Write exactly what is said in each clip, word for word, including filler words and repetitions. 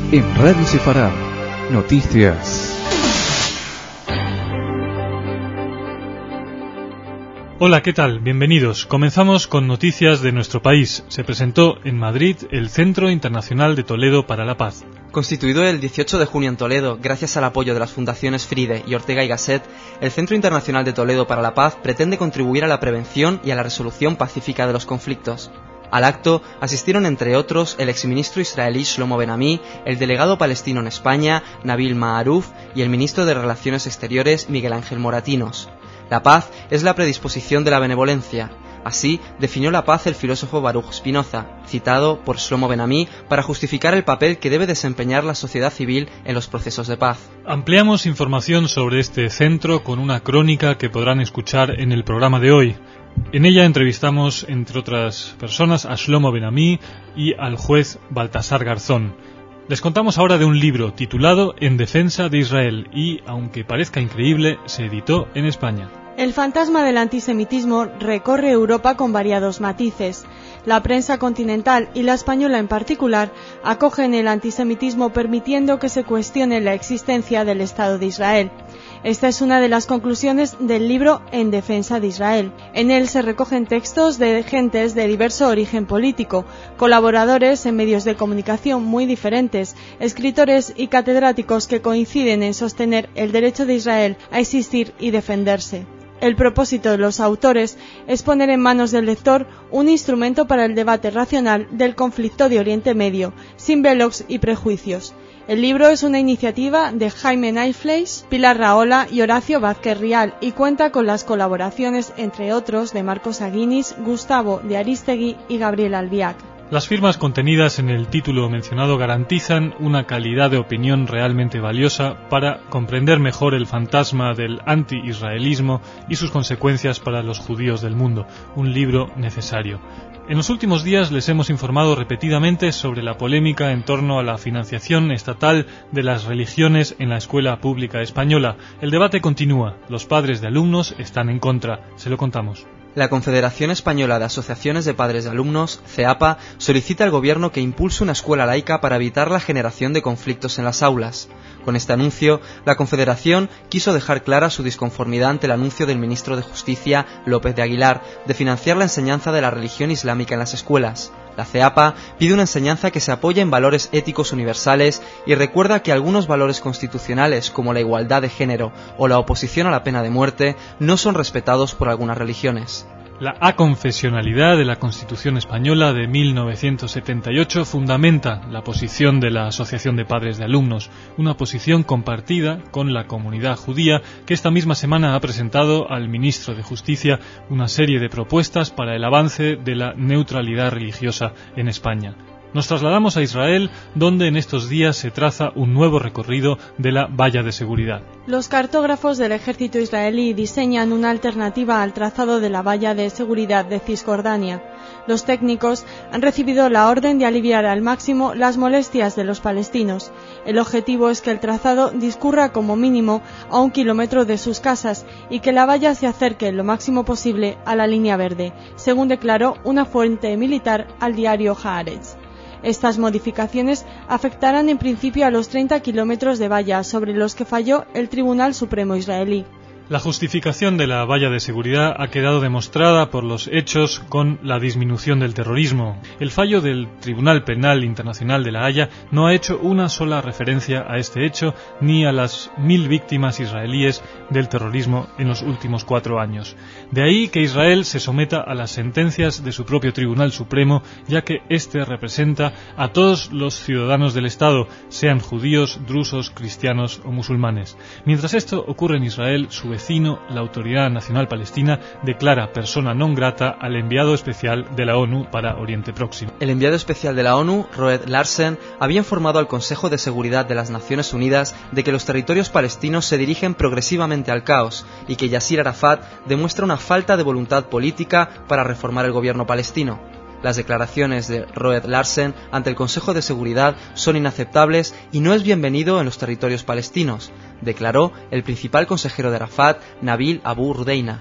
En Radio Sefarad, noticias. Hola, ¿qué tal? Bienvenidos. Comenzamos con noticias de nuestro país. Se presentó en Madrid el Centro Internacional de Toledo para la Paz. Constituido el dieciocho de junio en Toledo, gracias al apoyo de las fundaciones Fride y Ortega y Gasset, el Centro Internacional de Toledo para la Paz pretende contribuir a la prevención y a la resolución pacífica de los conflictos. Al acto asistieron, entre otros, el exministro israelí Shlomo Ben-Ami, el delegado palestino en España, Nabil Ma'aruf, y el ministro de Relaciones Exteriores, Miguel Ángel Moratinos. La paz es la predisposición de la benevolencia. Así definió la paz el filósofo Baruch Spinoza, citado por Shlomo Ben-Ami para justificar el papel que debe desempeñar la sociedad civil en los procesos de paz. Ampliamos información sobre este centro con una crónica que podrán escuchar en el programa de hoy. En ella entrevistamos, entre otras personas, a Shlomo Ben-Ami y al juez Baltasar Garzón. Les contamos ahora de un libro titulado En defensa de Israel y, aunque parezca increíble, se editó en España. El fantasma del antisemitismo recorre Europa con variados matices. La prensa continental y la española en particular acogen el antisemitismo permitiendo que se cuestione la existencia del Estado de Israel. Esta es una de las conclusiones del libro En defensa de Israel. En él se recogen textos de gentes de diverso origen político, colaboradores en medios de comunicación muy diferentes, escritores y catedráticos que coinciden en sostener el derecho de Israel a existir y defenderse. El propósito de los autores es poner en manos del lector un instrumento para el debate racional del conflicto de Oriente Medio, sin velos y prejuicios. El libro es una iniciativa de Jaime Naifleis, Pilar Rahola y Horacio Vázquez Rial y cuenta con las colaboraciones, entre otros, de Marcos Aguinis, Gustavo de Aristegui y Gabriel Albiac. Las firmas contenidas en el título mencionado garantizan una calidad de opinión realmente valiosa para comprender mejor el fantasma del anti-israelismo y sus consecuencias para los judíos del mundo. Un libro necesario. En los últimos días les hemos informado repetidamente sobre la polémica en torno a la financiación estatal de las religiones en la escuela pública española. El debate continúa. Los padres de alumnos están en contra. Se lo contamos. La Confederación Española de Asociaciones de Padres de Alumnos, CEAPA, solicita al Gobierno que impulse una escuela laica para evitar la generación de conflictos en las aulas. Con este anuncio, la Confederación quiso dejar clara su disconformidad ante el anuncio del ministro de Justicia, López de Aguilar, de financiar la enseñanza de la religión islámica en las escuelas. La CEAPA pide una enseñanza que se apoye en valores éticos universales y recuerda que algunos valores constitucionales como la igualdad de género o la oposición a la pena de muerte no son respetados por algunas religiones. La aconfesionalidad de la Constitución Española de mil novecientos setenta y ocho fundamenta la posición de la Asociación de Padres de Alumnos, una posición compartida con la comunidad judía que esta misma semana ha presentado al ministro de Justicia una serie de propuestas para el avance de la neutralidad religiosa en España. Nos trasladamos a Israel, donde en estos días se traza un nuevo recorrido de la valla de seguridad. Los cartógrafos del ejército israelí diseñan una alternativa al trazado de la valla de seguridad de Cisjordania. Los técnicos han recibido la orden de aliviar al máximo las molestias de los palestinos. El objetivo es que el trazado discurra como mínimo a un kilómetro de sus casas y que la valla se acerque lo máximo posible a la línea verde, según declaró una fuente militar al diario Haaretz. Estas modificaciones afectarán en principio a los treinta kilómetros de valla sobre los que falló el Tribunal Supremo israelí. La justificación de la valla de seguridad ha quedado demostrada por los hechos con la disminución del terrorismo. El fallo del Tribunal Penal Internacional de La Haya no ha hecho una sola referencia a este hecho ni a las mil víctimas israelíes del terrorismo en los últimos cuatro años. De ahí que Israel se someta a las sentencias de su propio Tribunal Supremo, ya que éste representa a todos los ciudadanos del Estado, sean judíos, drusos, cristianos o musulmanes. Mientras esto ocurre en Israel, su vecino, la Autoridad Nacional Palestina, declara persona non grata al enviado especial de la ONU para Oriente Próximo. El enviado especial de la ONU, Roed Larsen, había informado al Consejo de Seguridad de las Naciones Unidas de que los territorios palestinos se dirigen progresivamente al caos y que Yasir Arafat demuestra una falta de voluntad política para reformar el gobierno palestino. Las declaraciones de Roed Larsen ante el Consejo de Seguridad son inaceptables y no es bienvenido en los territorios palestinos, declaró el principal consejero de Arafat, Nabil Abu Rudeina.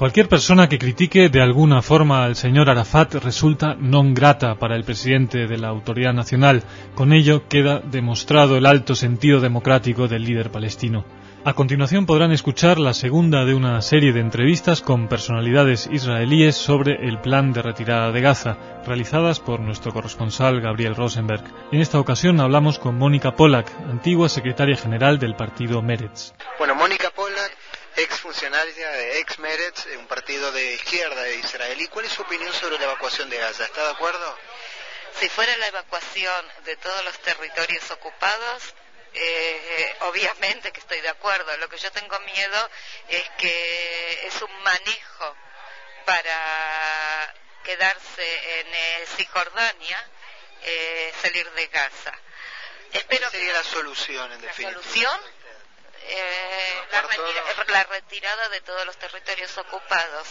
Cualquier persona que critique de alguna forma al señor Arafat resulta non grata para el presidente de la Autoridad Nacional. Con ello queda demostrado el alto sentido democrático del líder palestino. A continuación podrán escuchar la segunda de una serie de entrevistas con personalidades israelíes sobre el plan de retirada de Gaza, realizadas por nuestro corresponsal Gabriel Rosenberg. En esta ocasión hablamos con Mónica Pollack, antigua secretaria general del partido Meretz. Bueno, Mónica Pollack, ex funcionaria de ex Meretz, un partido de izquierda israelí. ¿Cuál es su opinión sobre la evacuación de Gaza? ¿Está de acuerdo? Si fuera la evacuación de todos los territorios ocupados, Eh, obviamente que estoy de acuerdo. Lo que yo tengo miedo es que es un manejo para quedarse en eh, Cisjordania, eh, salir de Gaza. Espero ¿Cuál sería que la solución, en la definitiva? solución eh, la, retira, la retirada de todos los territorios ocupados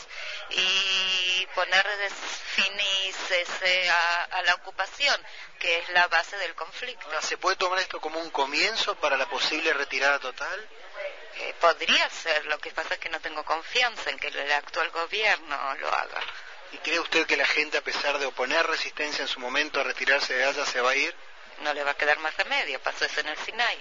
y poner finis ese, a, a la ocupación, que es la base del conflicto. ¿Se puede tomar esto como un comienzo para la posible retirada total? Eh, podría ser, lo que pasa es que no tengo confianza en que el actual gobierno lo haga. ¿Y cree usted que la gente, a pesar de oponer resistencia en su momento a retirarse de Gaza, se va a ir? No le va a quedar más remedio, pasó eso en el Sinai.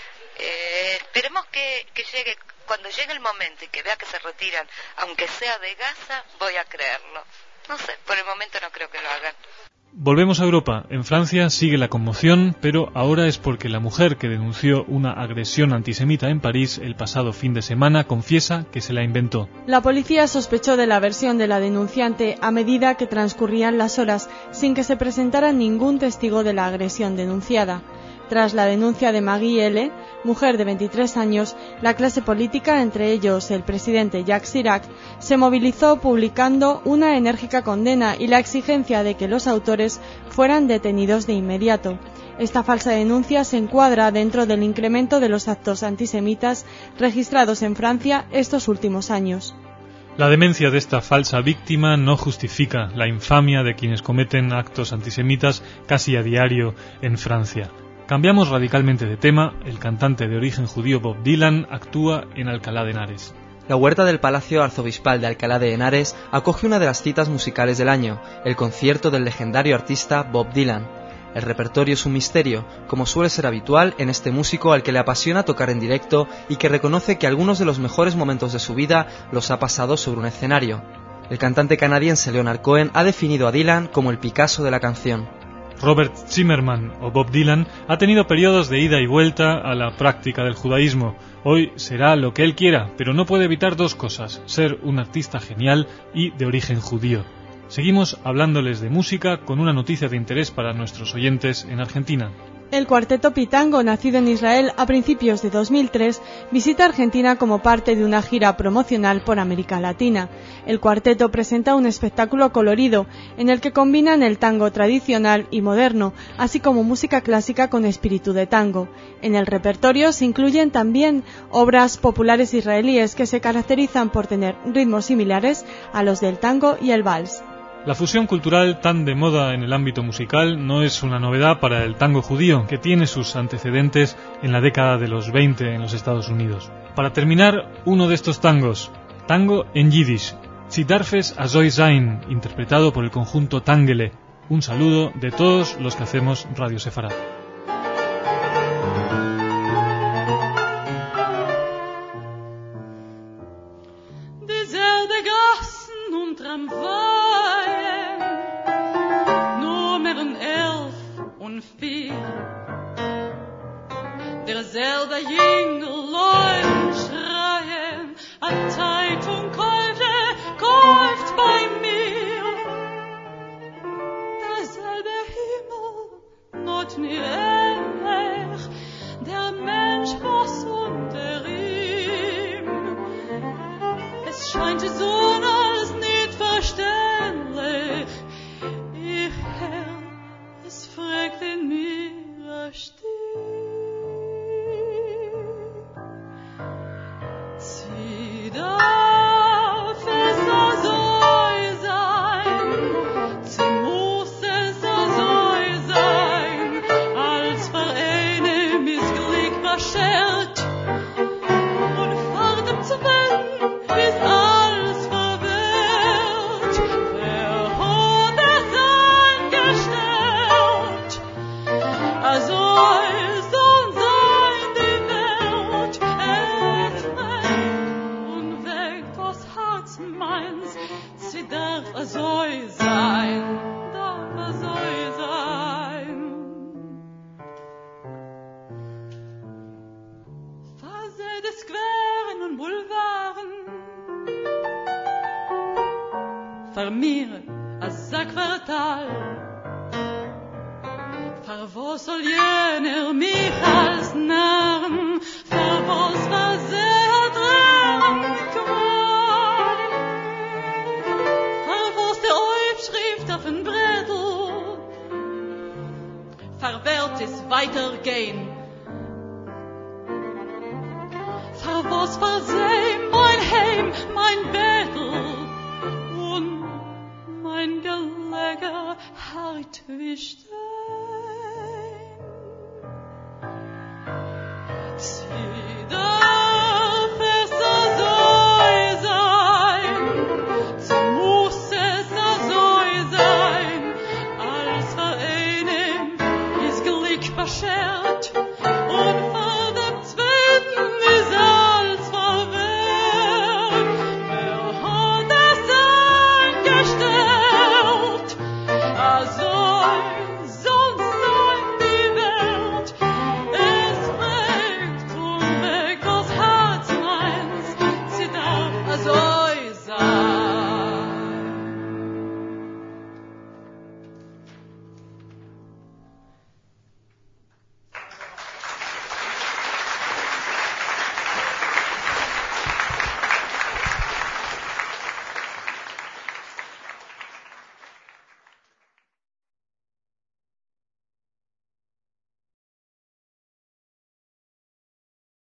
Eh, esperemos que, que llegue, cuando llegue el momento y que vea que se retiran, aunque sea de Gaza, voy a creerlo. No sé, por el momento no creo que lo hagan. Volvemos a Europa. En Francia sigue la conmoción, pero ahora es porque la mujer que denunció una agresión antisemita en París el pasado fin de semana confiesa que se la inventó. La policía sospechó de la versión de la denunciante a medida que transcurrían las horas sin que se presentara ningún testigo de la agresión denunciada. Tras la denuncia de Maggie L., mujer de veintitrés años, la clase política, entre ellos el presidente Jacques Chirac, se movilizó publicando una enérgica condena y la exigencia de que los autores fueran detenidos de inmediato. Esta falsa denuncia se encuadra dentro del incremento de los actos antisemitas registrados en Francia estos últimos años. La demencia de esta falsa víctima no justifica la infamia de quienes cometen actos antisemitas casi a diario en Francia. Cambiamos radicalmente de tema. El cantante de origen judío Bob Dylan actúa en Alcalá de Henares. La huerta del Palacio Arzobispal de Alcalá de Henares acoge una de las citas musicales del año, el concierto del legendario artista Bob Dylan. El repertorio es un misterio, como suele ser habitual en este músico al que le apasiona tocar en directo y que reconoce que algunos de los mejores momentos de su vida los ha pasado sobre un escenario. El cantante canadiense Leonard Cohen ha definido a Dylan como el Picasso de la canción. Robert Zimmerman, o Bob Dylan, ha tenido periodos de ida y vuelta a la práctica del judaísmo. Hoy será lo que él quiera, pero no puede evitar dos cosas: ser un artista genial y de origen judío. Seguimos hablándoles de música con una noticia de interés para nuestros oyentes en Argentina. El cuarteto Pitango, nacido en Israel a principios de dos mil tres, visita Argentina como parte de una gira promocional por América Latina. El cuarteto presenta un espectáculo colorido en el que combinan el tango tradicional y moderno, así como música clásica con espíritu de tango. En el repertorio se incluyen también obras populares israelíes que se caracterizan por tener ritmos similares a los del tango y el vals. La fusión cultural tan de moda en el ámbito musical no es una novedad para el tango judío, que tiene sus antecedentes en la década de los veinte en los Estados Unidos. Para terminar, uno de estos tangos, tango en yiddish, Zidarfes Azoy Zain, interpretado por el conjunto Tangele. Un saludo de todos los que hacemos Radio Sefarad. Derselbe Jünglein schreien, a Zeitung kalte, kauft bei mir. Derselbe Himmel, not mir ähnlich, der Mensch was unter ihm. Es scheint die Sonne als nicht verständlich, ich Herr, es fragt in mir still. Die für mir a Sack vertal. Für was soll jener mich als Narren, für was war sehr dran qual? Für was der Aufschrift auf den Brettel, für wird es weitergehen. Für was war sie mein Heim, mein Bettel und mein Geleger Hart wischte.